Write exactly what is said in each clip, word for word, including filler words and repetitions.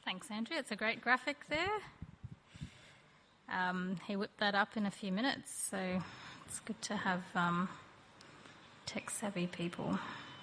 Thanks, Andrew. It's a great graphic there. Um, he whipped that up in a few minutes, so it's good to have um, tech-savvy people.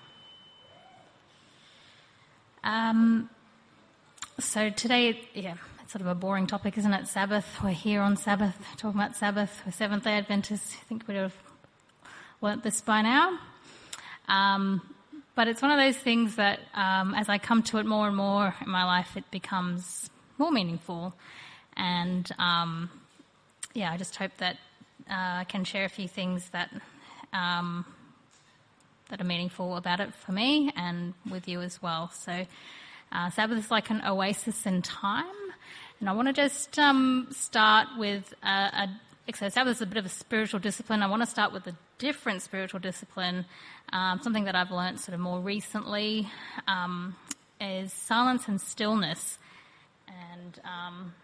Um, so today, yeah, it's sort of a boring topic, isn't it? Sabbath. We're here on Sabbath, talking about Sabbath. We're Seventh-day Adventists. I think we'd have learnt this by now. Um, but it's one of those things that um, as I come to it more and more in my life, it becomes more meaningful. And, um, yeah, I just hope that uh, I can share a few things that um, that are meaningful about it for me and with you as well. So uh, Sabbath is like an oasis in time. And I want to just um, start with a, a so Sabbath is a bit of a spiritual discipline. I want to start with a different spiritual discipline, um, something that I've learnt sort of more recently, um, is silence and stillness. And, um,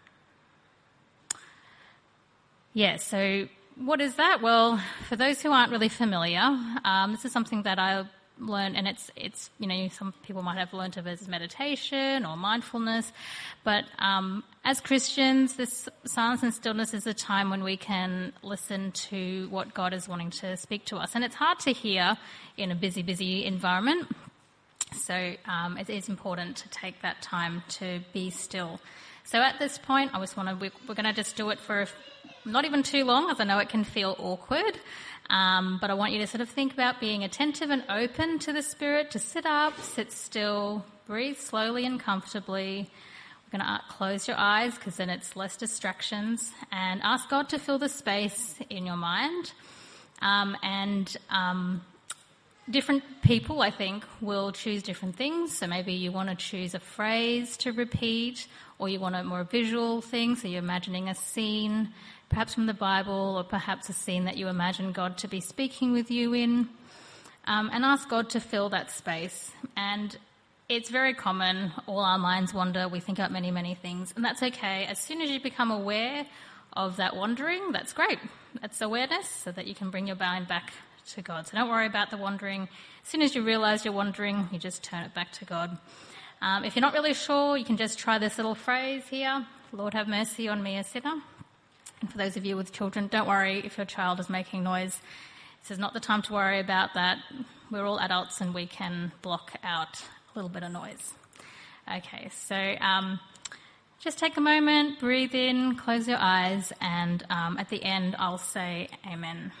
yeah, so what is that? Well, for those who aren't really familiar, um, this is something that I learned, and it's, it's you know, some people might have learnt of it as meditation or mindfulness, but um, as Christians, this silence and stillness is a time when we can listen to what God is wanting to speak to us. And it's hard to hear in a busy, busy environment, so um, it is important to take that time to be still. So at this point, I just want to, we're, we're going to just do it for not even too long, as I know it can feel awkward. Um, but I want you to sort of think about being attentive and open to the Spirit, to sit up, sit still, breathe slowly and comfortably. We're going to close your eyes because then it's less distractions, and ask God to fill the space in your mind. Um, and um, different people, I think, will choose different things. So maybe you want to choose a phrase to repeat, or you want a more visual thing, so you're imagining a scene, perhaps from the Bible, or perhaps a scene that you imagine God to be speaking with you in, um, and ask God to fill that space. And it's very common, all our minds wander, we think about many, many things, and that's okay. As soon as you become aware of that wandering, that's great. That's awareness, so that you can bring your mind back to God. So don't worry about the wandering. As soon as you realise you're wandering, you just turn it back to God. Um, if you're not really sure, you can just try this little phrase here, Lord have mercy on me, a sinner. And for those of you with children, don't worry if your child is making noise. This is not the time to worry about that. We're all adults and we can block out a little bit of noise. Okay, so um, just take a moment, breathe in, close your eyes, and um, at the end I'll say amen.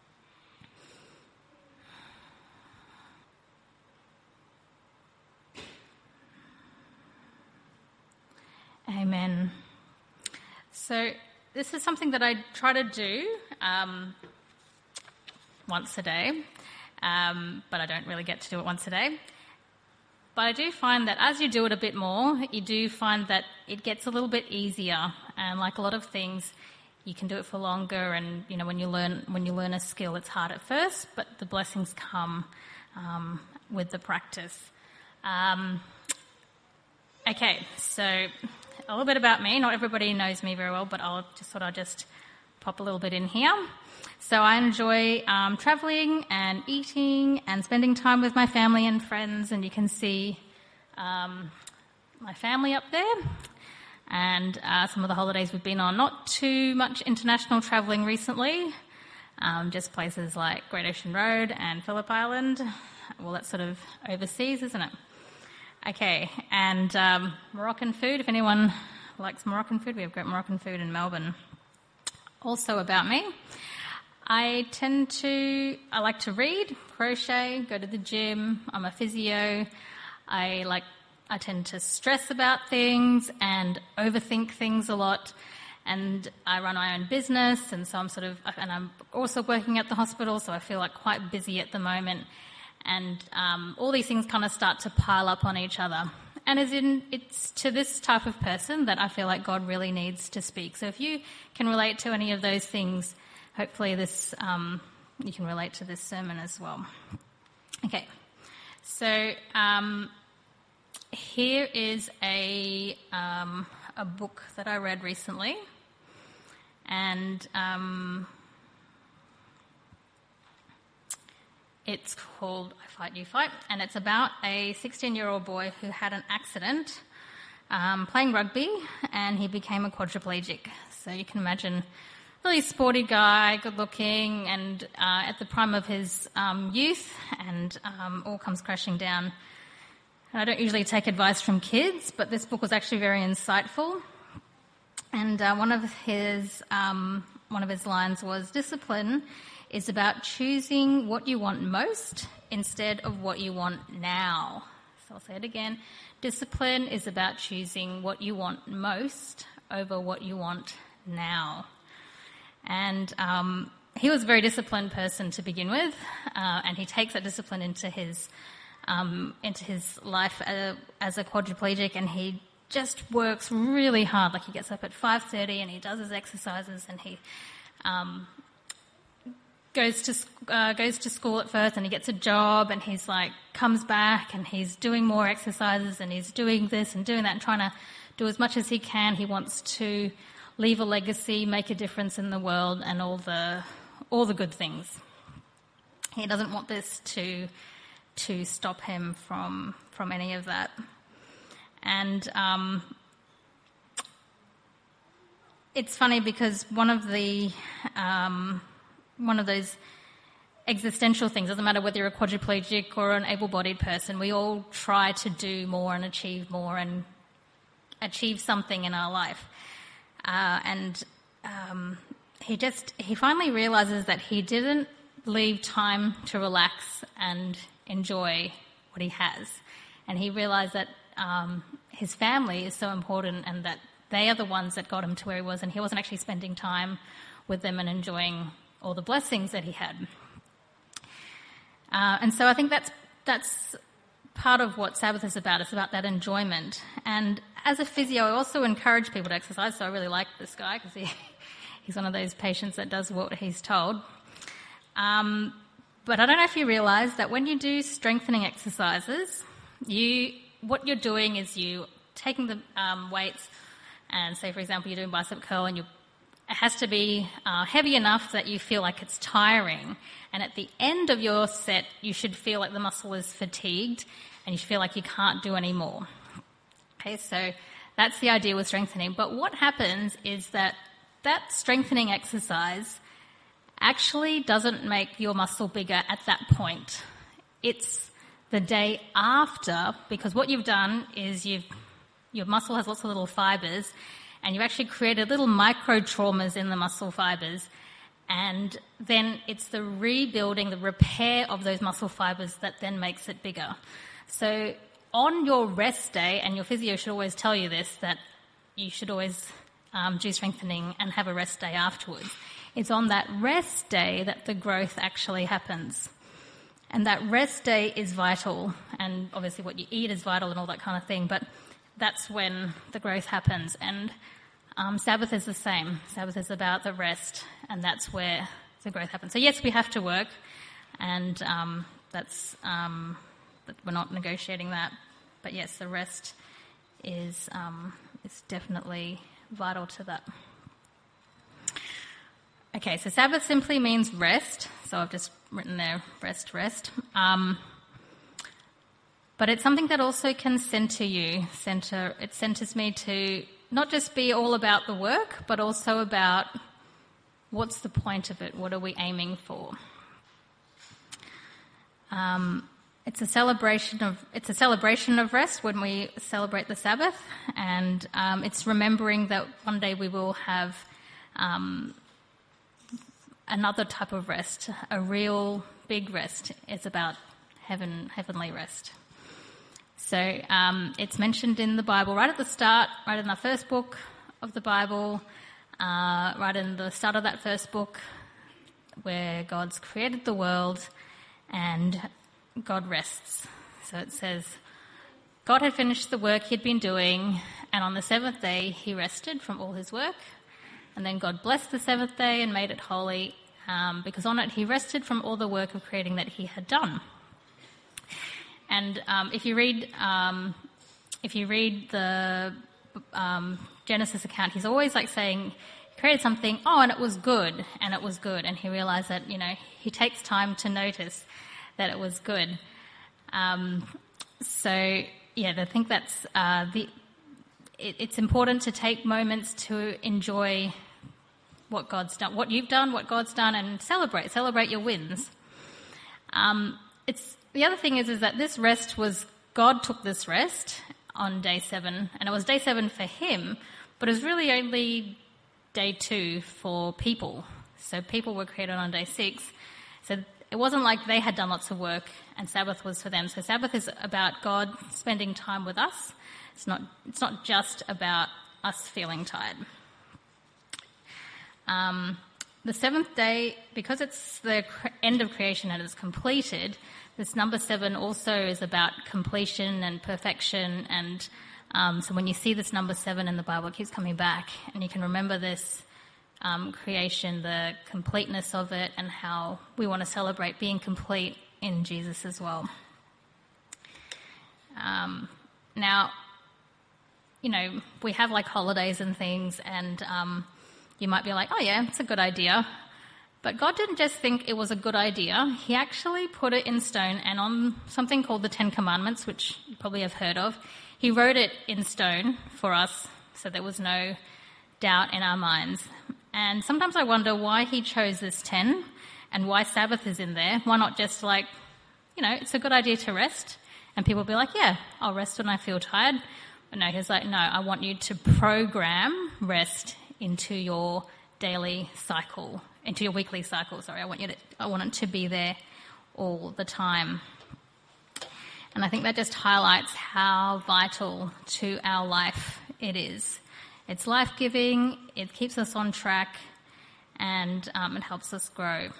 Amen. So this is something that I try to do um, once a day, um, but I don't really get to do it once a day. But I do find that as you do it a bit more, you do find that it gets a little bit easier. And like a lot of things, you can do it for longer. And you know, when you learn when you learn a skill, it's hard at first, but the blessings come um, with the practice. Um, okay, so a little bit about me. Not everybody knows me very well, but I'll just thought I'd just pop a little bit in here. So I enjoy um, travelling and eating and spending time with my family and friends, and you can see um, my family up there and uh, some of the holidays we've been on. Not too much international travelling recently, um, just places like Great Ocean Road and Phillip Island. Well, that's sort of overseas, isn't it? Okay, and um, Moroccan food, if anyone likes Moroccan food, we have great Moroccan food in Melbourne. Also about me, I tend to, I like to read, crochet, go to the gym, I'm a physio, I like, I tend to stress about things and overthink things a lot, and I run my own business, and so I'm sort of, and I'm also working at the hospital, so I feel like quite busy at the moment. And um, all these things kind of start to pile up on each other. And as in, it's to this type of person that I feel like God really needs to speak. So if you can relate to any of those things, hopefully this um, you can relate to this sermon as well. Okay, so um, here is a um, a book that I read recently, and um, it's called I Fight, You Fight, and it's about a sixteen-year-old boy who had an accident um, playing rugby, and he became a quadriplegic. So you can imagine, really sporty guy, good looking, and uh, at the prime of his um, youth, and um, all comes crashing down. I don't usually take advice from kids, but this book was actually very insightful. And uh, one of his um, one of his lines was, "Discipline is about choosing what you want most instead of what you want now." So I'll say it again. Discipline is about choosing what you want most over what you want now. And um, he was a very disciplined person to begin with, uh, and he takes that discipline into his um, into his life as a, as a quadriplegic, and he just works really hard. Like, he gets up at five thirty and he does his exercises, and he um, goes to uh, goes to school at first, and he gets a job, and he's like comes back and he's doing more exercises, and he's doing this and doing that and trying to do as much as he can. He wants to leave a legacy, make a difference in the world, and all the all the good things. He doesn't want this to to stop him from from any of that. And um, it's funny because one of the um, one of those existential things, doesn't matter whether you're a quadriplegic or an able-bodied person, we all try to do more and achieve more and achieve something in our life. Uh, and um, he just he finally realizes that he didn't leave time to relax and enjoy what he has, and he realized that um, his family is so important, and that they are the ones that got him to where he was, and he wasn't actually spending time with them and enjoying all the blessings that he had. Uh, and so I think that's that's part of what Sabbath is about. It's about that enjoyment. And as a physio, I also encourage people to exercise, so I really like this guy because he, he's one of those patients that does what he's told. Um, but I don't know if you realise that when you do strengthening exercises, you what you're doing is you taking the um, weights, and say, for example, you're doing bicep curl, and you it has to be uh, heavy enough that you feel like it's tiring. And at the end of your set, you should feel like the muscle is fatigued, and you should feel like you can't do any more. Okay, so that's the idea with strengthening. But what happens is that that strengthening exercise actually doesn't make your muscle bigger at that point. It's the day after, because what you've done is you've your muscle has lots of little fibres, and you've actually created little micro-traumas in the muscle fibres, and then it's the rebuilding, the repair of those muscle fibres that then makes it bigger. So on your rest day, and your physio should always tell you this, that you should always um, do strengthening and have a rest day afterwards. It's on that rest day that the growth actually happens. And that rest day is vital, and obviously what you eat is vital and all that kind of thing, but that's when the growth happens. And um, Sabbath is the same. Sabbath is about the rest, and that's where the growth happens. So yes, we have to work, and um, that's um, we're not negotiating that. But yes, the rest is um, is definitely vital to that. Okay, so Sabbath simply means rest. So I've just written there, rest, rest. Um, But it's something that also can center you. Center, it centers me to not just be all about the work, but also about what's the point of it? What are we aiming for? Um, it's a celebration of it's a celebration of rest when we celebrate the Sabbath, and um, it's remembering that one day we will have um, another type of rest, a real big rest. It's about heaven, heavenly rest. So um, it's mentioned in the Bible right at the start, right in the first book of the Bible, uh, right in the start of that first book, where God's created the world and God rests. So it says, God had finished the work he'd been doing, and on the seventh day he rested from all his work. And then God blessed the seventh day and made it holy, um, because on it he rested from all the work of creating that he had done. And um, if you read, um, if you read the um, Genesis account, he's always like saying, he created something, oh, and it was good, and it was good, and he realised that, you know, he takes time to notice that it was good. Um, so yeah, I think that's uh, the it, it's important to take moments to enjoy what God's done, what you've done, what God's done, and celebrate, celebrate your wins. Um, it's the other thing is, is that this rest was, God took this rest on day seven, and it was day seven for him, but it was really only day two for people. So people were created on day six. So it wasn't like they had done lots of work and Sabbath was for them. So Sabbath is about God spending time with us. It's not, it's not just about us feeling tired. Um, the seventh day, because it's the end of creation and it's completed, this number seven also is about completion and perfection. And um, so when you see this number seven in the Bible, it keeps coming back, and you can remember this um, creation, the completeness of it, and how we want to celebrate being complete in Jesus as well. Um, now, you know, we have like holidays and things, and um, you might be like, oh yeah, it's a good idea. But God didn't just think it was a good idea. He actually put it in stone, and on something called the Ten Commandments, which you probably have heard of, he wrote it in stone for us, so there was no doubt in our minds. And sometimes I wonder why he chose this ten and why Sabbath is in there. Why not just like, you know, it's a good idea to rest, and people will be like, yeah, I'll rest when I feel tired. But no, he's like, no, I want you to program rest into your daily cycle, into your weekly cycle, sorry. I want you to, I want it to be there all the time. And I think that just highlights how vital to our life it is. It's life-giving, it keeps us on track, and um, it helps us grow.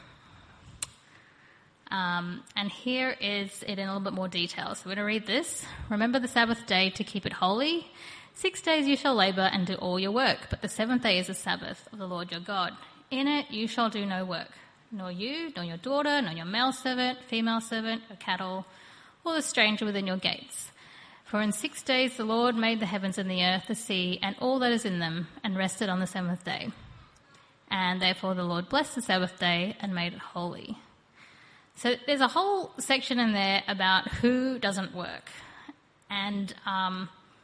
Um, and here is it in a little bit more detail. So we're going to read this. Remember the Sabbath day to keep it holy. Six days you shall labour and do all your work, but the seventh day is the Sabbath of the Lord your God. In it you shall do no work, nor you, nor your daughter, nor your male servant, female servant, your cattle, or the stranger within your gates. For in six days the Lord made the heavens and the earth, the sea, and all that is in them, and rested on the seventh day. And therefore the Lord blessed the Sabbath day and made it holy. So there's a whole section in there about who doesn't work. And um,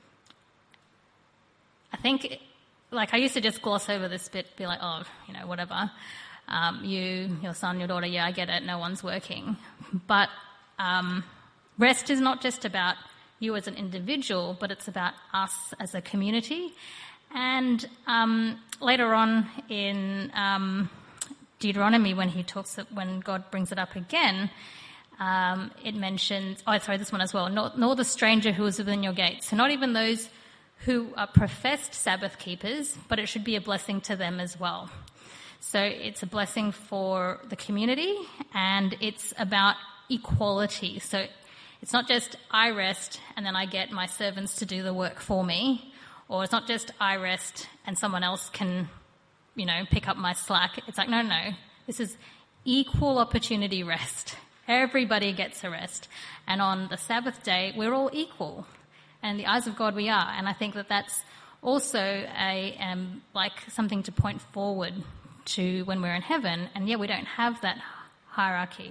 I think, like, I used to just gloss over this bit, be like, oh, you know, whatever. Um, you, your son, your daughter, yeah, I get it, no one's working. But um, rest is not just about you as an individual, but it's about us as a community. And um, later on in um, Deuteronomy, when he talks, when God brings it up again, um, it mentions, oh, sorry, this one as well, nor, nor the stranger who is within your gates. So not even those who are professed Sabbath keepers, but it should be a blessing to them as well. So it's a blessing for the community, and it's about equality. So it's not just I rest and then I get my servants to do the work for me, or it's not just I rest and someone else can, you know, pick up my slack. It's like, no, no, this is equal opportunity rest. Everybody gets a rest. And on the Sabbath day, we're all equal. And in the eyes of God, we are. And I think that that's also a um, like something to point forward to when we're in heaven. And yeah, we don't have that hierarchy.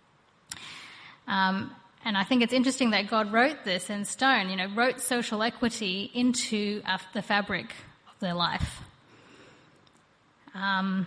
Um, and I think it's interesting that God wrote this in stone, you know, wrote social equity into uh, the fabric of their life. Um,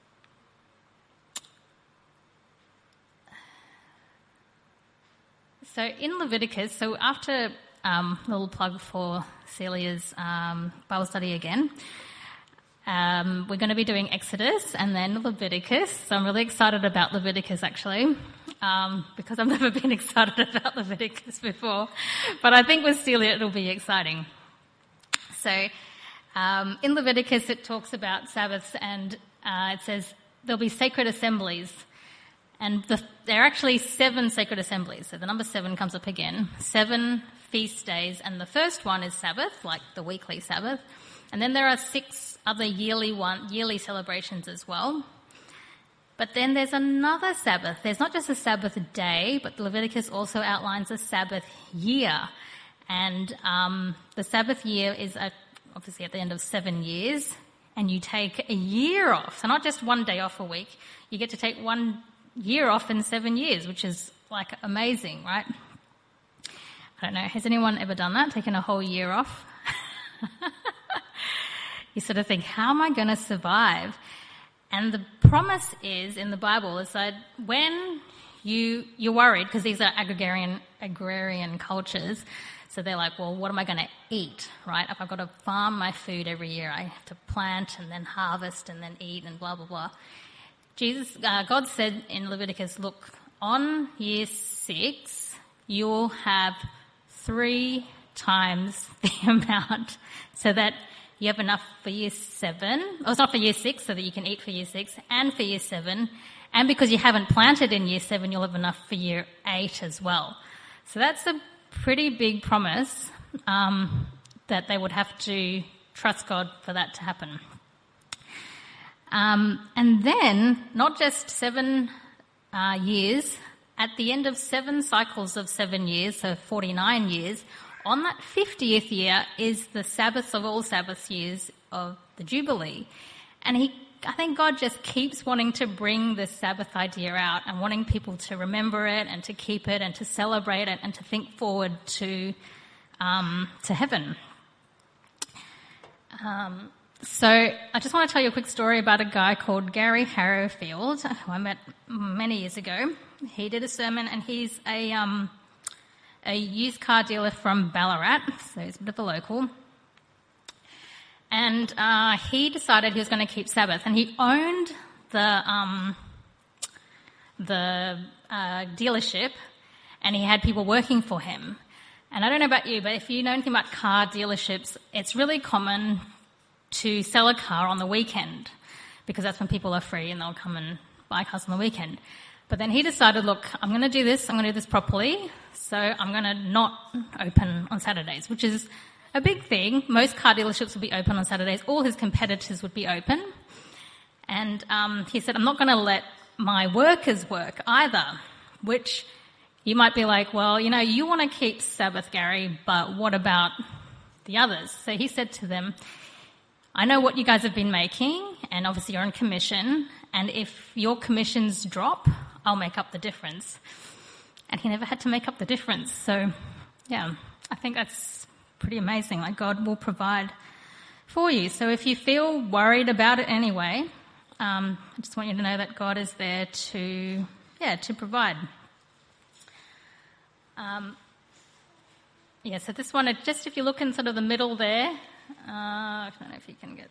so in Leviticus, so after um, a little plug for Celia's um, Bible study again, um, we're going to be doing Exodus and then Leviticus. So I'm really excited about Leviticus actually, um, because I've never been excited about Leviticus before. But I think with Celia it'll be exciting. So Um, in Leviticus, it talks about Sabbaths, and uh, it says there'll be sacred assemblies. And the, there are actually seven sacred assemblies. So the number seven comes up again. Seven feast days, and the first one is Sabbath, like the weekly Sabbath. And then there are six other yearly one, yearly celebrations as well. But then there's another Sabbath. There's not just a Sabbath day, but Leviticus also outlines a Sabbath year. And um, the Sabbath year is a obviously at the end of seven years, and you take a year off. So not just one day off a week. You get to take one year off in seven years, which is like amazing, right? I don't know. Has anyone ever done that, taken a whole year off? You sort of think, how am I going to survive? And the promise is in the Bible is that when you, you're worried, because these are agrarian, agrarian cultures, so they're like, well, what am I going to eat, right? If I've got to farm my food every year, I have to plant and then harvest and then eat and blah, blah, blah. Jesus, uh, God said in Leviticus, look, on year six, you'll have three times the amount so that you have enough for year seven. Oh, it's not for year six, so that you can eat for year six and for year seven. And because you haven't planted in year seven, you'll have enough for year eight as well. So that's a pretty big promise um, that they would have to trust God for that to happen. Um, and then, not just seven uh, years, at the end of seven cycles of seven years, so forty-nine years, on that fiftieth year is the Sabbath of all Sabbath years of the Jubilee. And he, I think God just keeps wanting to bring this Sabbath idea out and wanting people to remember it and to keep it and to celebrate it and to think forward to um, to heaven. Um, so I just want to tell you a quick story about a guy called Gary Harrowfield, who I met many years ago. He did a sermon, and he's a um, a used car dealer from Ballarat, so he's a bit of a local. And uh, he decided he was going to keep Sabbath, and he owned the um, the uh, dealership, and he had people working for him. And I don't know about you, but if you know anything about car dealerships, it's really common to sell a car on the weekend, because that's when people are free and they'll come and buy cars on the weekend. But then he decided, look, I'm going to do this, I'm going to do this properly, so I'm going to not open on Saturdays, which is a big thing. Most car dealerships would be open on Saturdays. All his competitors would be open. And um, he said, I'm not going to let my workers work either, which you might be like, well, you know, you want to keep Sabbath, Gary, but what about the others? So he said to them, I know what you guys have been making, and obviously you're on commission, and if your commissions drop, I'll make up the difference. And he never had to make up the difference. So, yeah, I think that's pretty amazing. Like, God will provide for you. So if you feel worried about it anyway, um, I just want you to know that God is there to, yeah, to provide. Um, yeah, so this one, just if you look in sort of the middle there, uh, I don't know if you can get...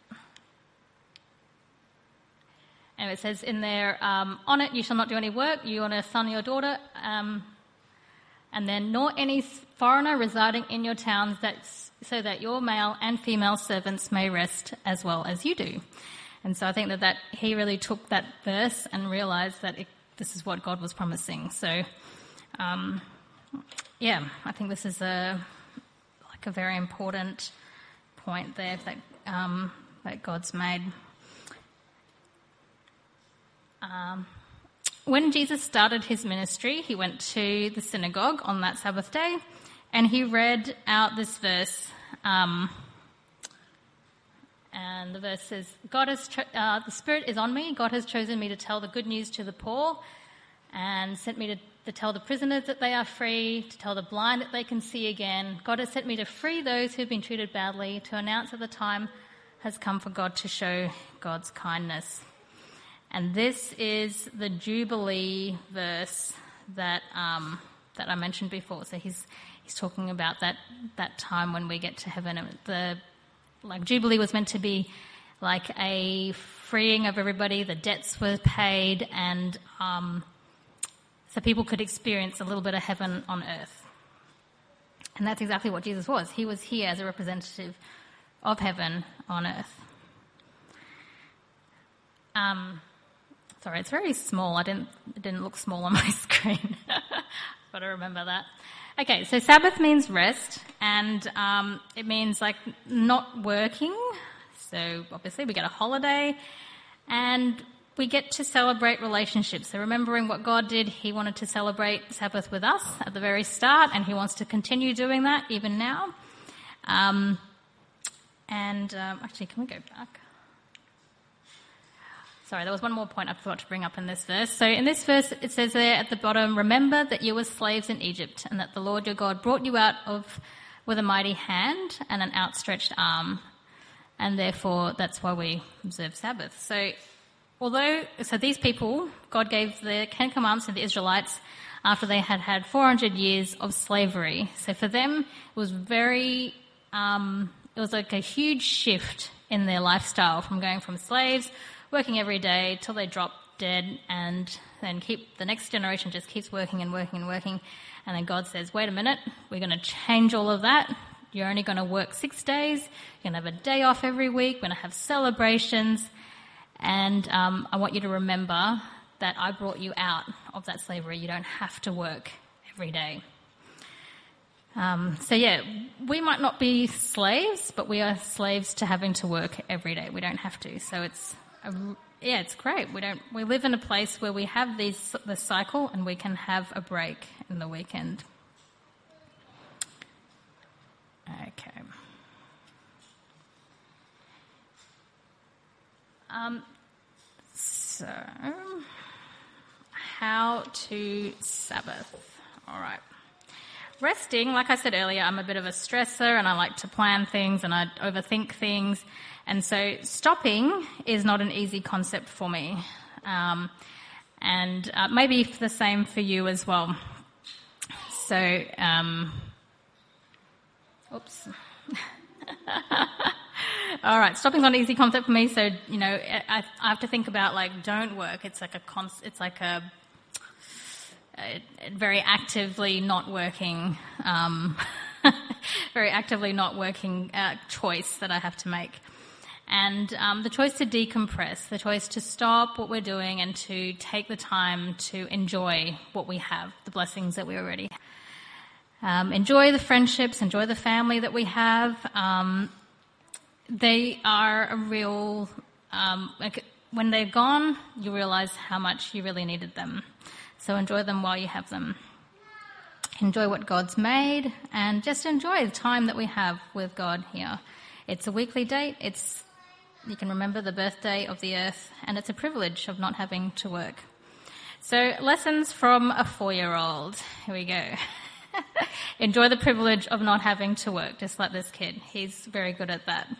And it says in there, um, on it you shall not do any work, you and a son or your daughter, um, and then nor any foreigner residing in your towns, that, so that your male and female servants may rest as well as you do. And so I think that, that he really took that verse and realised that it, this is what God was promising. So, um, yeah, I think this is a like a very important point there that um, that God's made. Um, when Jesus started his ministry, he went to the synagogue on that Sabbath day, and he read out this verse. Um, and the verse says, "God has cho- uh, the Spirit is on me. God has chosen me to tell the good news to the poor, and sent me to, to tell the prisoners that they are free, to tell the blind that they can see again. God has sent me to free those who've been treated badly, to announce that the time has come for God to show God's kindness." And this is the Jubilee verse that um, that I mentioned before. So he's he's talking about that that time when we get to heaven. And the like Jubilee was meant to be like a freeing of everybody. The debts were paid, and um, so people could experience a little bit of heaven on earth. And that's exactly what Jesus was. He was here as a representative of heaven on earth. Um. Sorry, it's very small. I didn't it didn't look small on my screen. Got to remember that. Okay, so Sabbath means rest, and um, it means like not working. So obviously we get a holiday, and we get to celebrate relationships. So remembering what God did, he wanted to celebrate Sabbath with us at the very start, and he wants to continue doing that even now. Um, and um, actually, can we go back? Sorry, there was one more point I forgot to bring up in this verse. So in this verse, it says there at the bottom, "Remember that you were slaves in Egypt, and that the Lord your God brought you out of with a mighty hand and an outstretched arm, and therefore that's why we observe Sabbath. So although, so these people, God gave the Ten Commandments to the Israelites after they had had four hundred years of slavery. So for them, it was very, um, it was like a huge shift in their lifestyle from going from slaves, working every day till they drop dead, and then keep the next generation just keeps working and working and working. And then God says, wait a minute, we're going to change all of that. You're only going to work six days. You're going to have a day off every week. We're going to have celebrations. And um, I want you to remember that I brought you out of that slavery. You don't have to work every day. Um, so yeah, we might not be slaves, but we are slaves to having to work every day. We don't have to. So it's, a, yeah, it's great. We don't. We live in a place where we have these the cycle, and we can have a break in the weekend. Okay. Um. So, how to Sabbath? All right. Resting, like I said earlier, I'm a bit of a stressor and I like to plan things and I overthink things. And so stopping is not an easy concept for me. Um, and uh, maybe the same for you as well. So, um, oops. All right, stopping's not an easy concept for me. So, you know, I, I have to think about, like, don't work. It's like a, cons- it's like a, a very actively not working, um, very actively not working uh, choice that I have to make. And um, the choice to decompress, the choice to stop what we're doing and to take the time to enjoy what we have, the blessings that we already have. Um, enjoy the friendships, enjoy the family that we have. Um, they are a real, um, like when they're gone, you realize how much you really needed them. So enjoy them while you have them. Enjoy what God's made and just enjoy the time that we have with God here. It's a weekly date. It's, you can remember the birthday of the earth, and it's a privilege of not having to work. So lessons from a four-year-old. Here we go. Enjoy the privilege of not having to work, just like this kid. He's very good at that.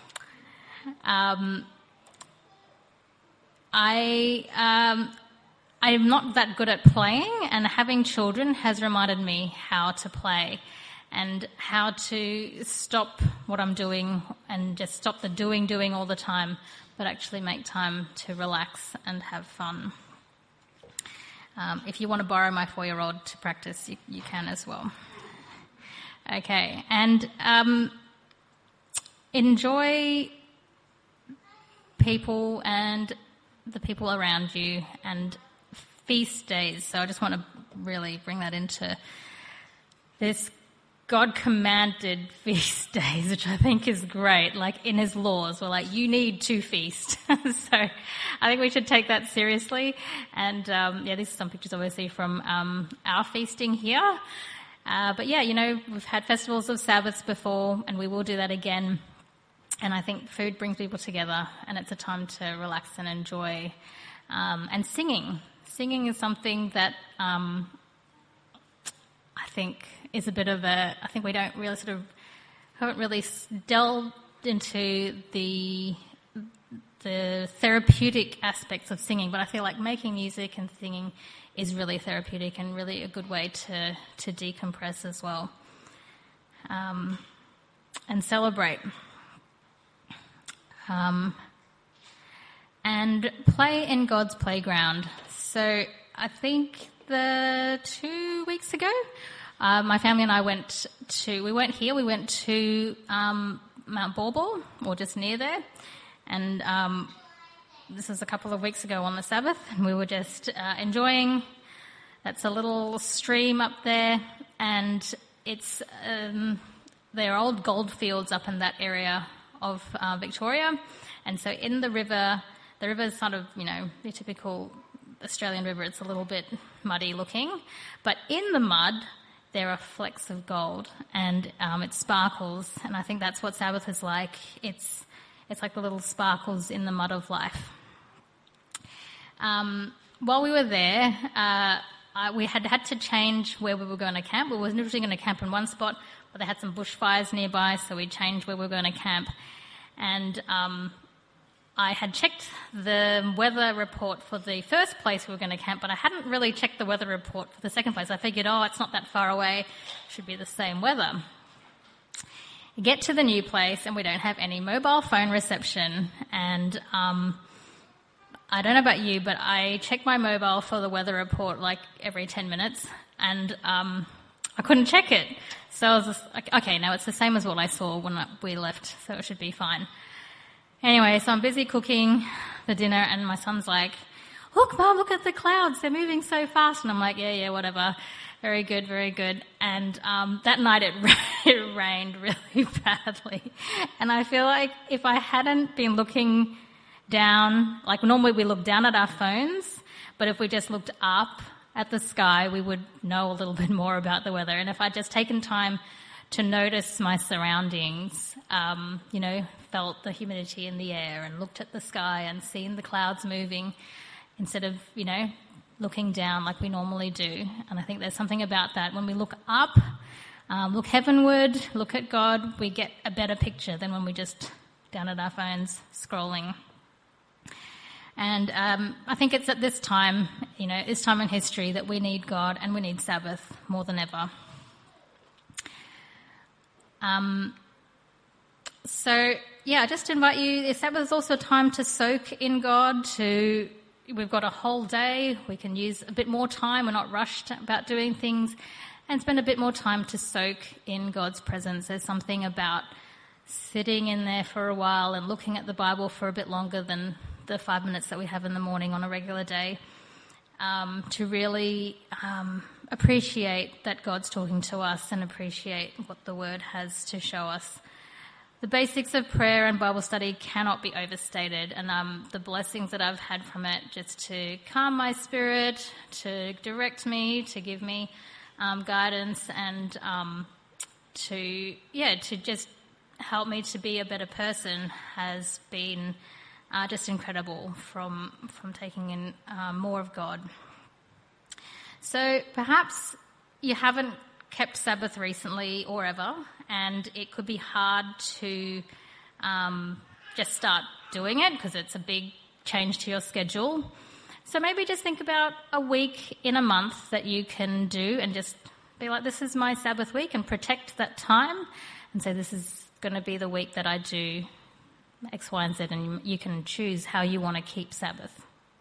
Um, I, um, I'm not that good at playing, and having children has reminded me how to play and how to stop what I'm doing and just stop the doing, doing all the time, but actually make time to relax and have fun. Um, if you want to borrow my four-year-old to practice, you, you can as well. Okay, and um, enjoy people and the people around you and feast days. So I just want to really bring that into this God commanded feast days, which I think is great. Like in his laws, we're like, you need to feast. So I think we should take that seriously. And um, yeah, these are some pictures obviously from um, our feasting here. Uh, but yeah, you know, we've had festivals of Sabbaths before, and we will do that again. And I think food brings people together, and it's a time to relax and enjoy. Um, and singing. Singing is something that um, I think is a bit of a, I think we don't really sort of, haven't really delved into the the therapeutic aspects of singing, but I feel like making music and singing is really therapeutic and really a good way to, to decompress as well. Um, and celebrate. Um, and play in God's playground. So I think the two weeks ago, uh, my family and I went to, we weren't here, we went to um, Mount Bawbal, or just near there, and um, this was a couple of weeks ago on the Sabbath, and we were just uh, enjoying. That's a little stream up there, and it's um, there are old gold fields up in that area of uh, Victoria, and so in the river, the river is sort of, you know, the typical Australian river. It's a little bit muddy looking, but in the mud there are flecks of gold, and um, it sparkles, and I think that's what Sabbath is like. It's it's like the little sparkles in the mud of life. Um, while we were there, uh, uh, we had had to change where we were going to camp. We were originally going to camp in one spot, but they had some bushfires nearby, so we changed where we were going to camp. And um, I had checked the weather report for the first place we were going to camp, but I hadn't really checked the weather report for the second place. I figured, oh, it's not that far away, it should be the same weather. We get to the new place and we don't have any mobile phone reception, and um, I don't know about you, but I check my mobile for the weather report like every ten minutes, and um, I couldn't check it. So I was just like, okay, now it's the same as what I saw when we left, so it should be fine. Anyway, so I'm busy cooking the dinner, and my son's like, look, Mum, look at the clouds, they're moving so fast. And I'm like, yeah, yeah, whatever. Very good, very good. And um, that night it, it rained really badly. And I feel like if I hadn't been looking down, like normally we look down at our phones, but if we just looked up at the sky, we would know a little bit more about the weather. And if I'd just taken time to notice my surroundings, um, you know, felt the humidity in the air and looked at the sky and seen the clouds moving instead of, you know, looking down like we normally do. And I think there's something about that. When we look up, um, look heavenward, look at God, we get a better picture than when we just down at our phones scrolling. And um, I think it's at this time, you know, this time in history that we need God and we need Sabbath more than ever. Um, so, yeah, I just invite you, Sabbath is also a time to soak in God, to, we've got a whole day, we can use a bit more time, we're not rushed about doing things, and spend a bit more time to soak in God's presence. There's something about sitting in there for a while and looking at the Bible for a bit longer than the five minutes that we have in the morning on a regular day, um, to really um, appreciate that God's talking to us and appreciate what the Word has to show us. The basics of prayer and Bible study cannot be overstated, and um, the blessings that I've had from it, just to calm my spirit, to direct me, to give me um, guidance, and um, to, yeah, to just help me to be a better person, has been Uh, just incredible from from taking in uh, more of God. So perhaps you haven't kept Sabbath recently or ever, and it could be hard to um, just start doing it because it's a big change to your schedule. So maybe just think about a week in a month that you can do and just be like, this is my Sabbath week, and protect that time and say, this is going to be the week that I do X, Y, and Z, and you can choose how you want to keep Sabbath.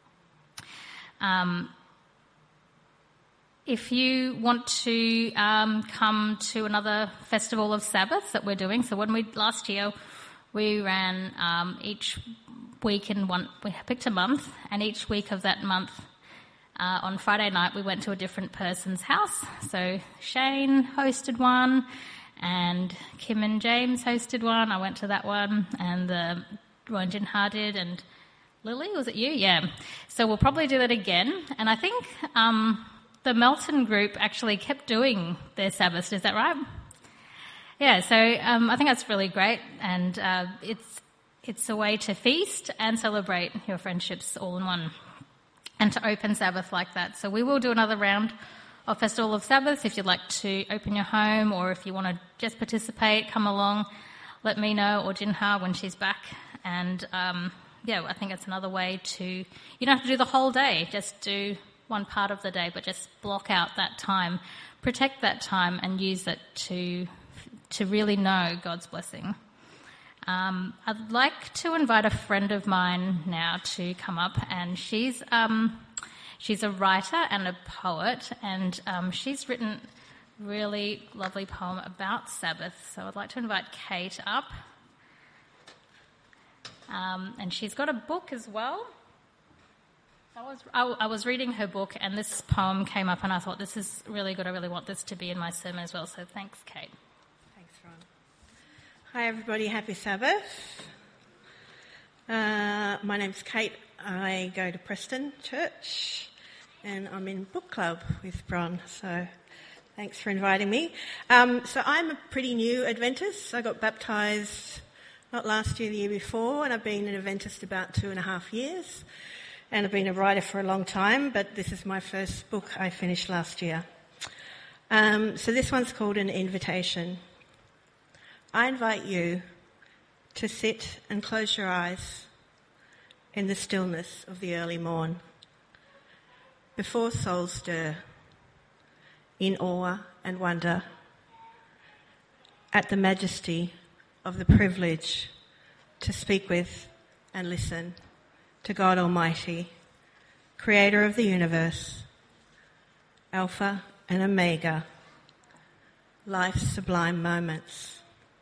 Um, if you want to um, come to another festival of Sabbaths that we're doing, so when we last year we ran um, each week in one, we picked a month, and each week of that month uh, on Friday night we went to a different person's house. So Shane hosted one, and Kim and James hosted one. I went to that one, and the Rowan Jinha did, and Lily, was it you? Yeah. So we'll probably do that again. And I think um, the Melton group actually kept doing their Sabbaths. Is that right? Yeah. So um, I think that's really great, and uh, it's it's a way to feast and celebrate your friendships all in one, and to open Sabbath like that. So we will do another round of Festival of Sabbath. If you'd like to open your home, or if you want to just participate, come along, let me know, or Jinha when she's back. And um, yeah, I think it's another way to, you don't have to do the whole day, just do one part of the day, but just block out that time, protect that time, and use it to to really know God's blessing. Um, I'd like to invite a friend of mine now to come up, and she's um, She's a writer and a poet, and um, she's written a really lovely poem about Sabbath. So I'd like to invite Kate up. Um, and she's got a book as well. I was, I, I was reading her book, and this poem came up, and I thought, this is really good. I really want this to be in my sermon as well. So thanks, Kate. Thanks, Ron. Hi, everybody. Happy Sabbath. Uh, my name's Kate. I go to Preston Church, and I'm in book club with Bron, so thanks for inviting me. Um, so I'm a pretty new Adventist. I got baptised not last year, the year before, and I've been an Adventist about two and a half years. and I've been a writer for a long time, but this is my first book I finished last year. Um, so this one's called An Invitation. I invite you to sit and close your eyes in the stillness of the early morn, before souls stir, in awe and wonder, at the majesty of the privilege to speak with and listen to God Almighty, Creator of the universe, Alpha and Omega, life's sublime moments.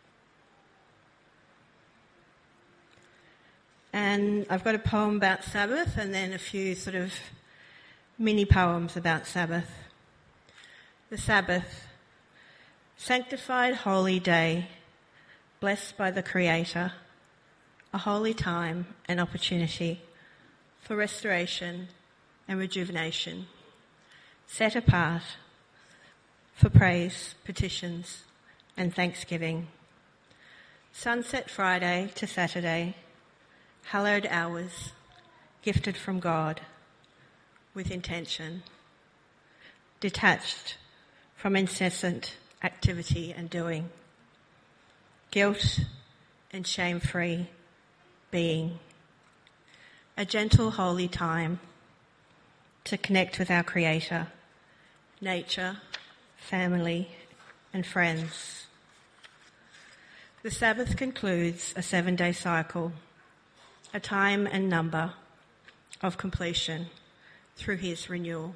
And I've got a poem about Sabbath and then a few sort of mini poems about Sabbath. The Sabbath, sanctified holy day, blessed by the Creator, a holy time and opportunity for restoration and rejuvenation, set apart for praise, petitions and thanksgiving. Sunset Friday to Saturday, hallowed hours, gifted from God, with intention, detached from incessant activity and doing, guilt and shame-free being, a gentle holy time to connect with our Creator, nature, family and friends. The Sabbath concludes a seven-day cycle, a time and number of completion through His renewal.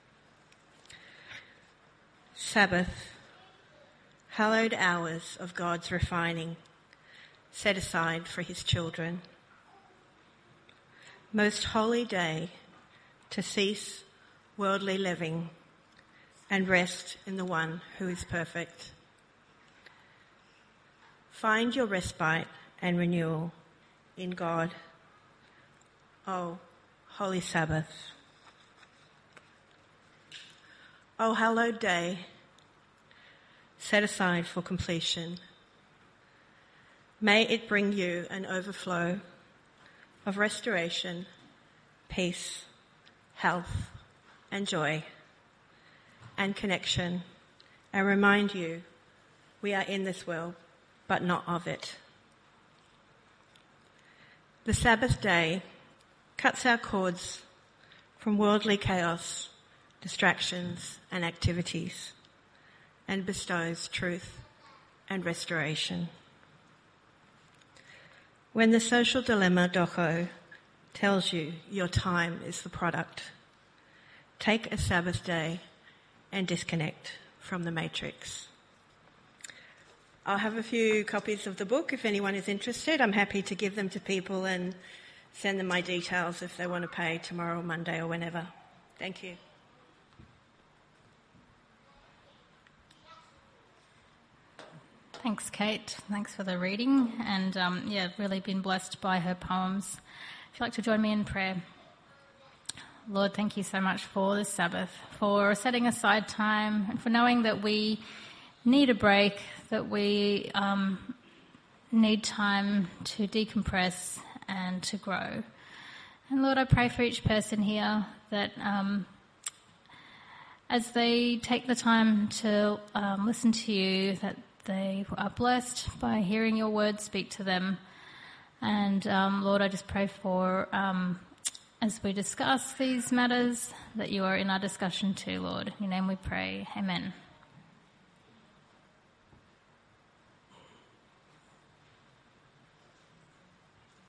Sabbath, hallowed hours of God's refining, set aside for His children. Most holy day to cease worldly living and rest in the one who is perfect. Find your respite and renewal in God. Oh, holy Sabbath. Oh, hallowed day, set aside for completion. May it bring you an overflow of restoration, peace, health and joy and connection, and remind you we are in this world but not of it. The Sabbath day cuts our cords from worldly chaos, distractions and activities, and bestows truth and restoration. When the social dilemma doco tells you your time is the product, take a Sabbath day and disconnect from the matrix. I'll have a few copies of the book if anyone is interested. I'm happy to give them to people and send them my details if they want to pay tomorrow or Monday or whenever. Thank you. Thanks, Kate. Thanks for the reading. And um, yeah, really been blessed by her poems. If you'd like to join me in prayer. Lord, thank you so much for this Sabbath, for setting aside time and for knowing that we need a break, that we um, need time to decompress and to grow. And Lord, I pray for each person here that um, as they take the time to um, listen to you, that they are blessed by hearing your words speak to them. And um, Lord, I just pray for, um, as we discuss these matters, that you are in our discussion too, Lord. In your name we pray. Amen.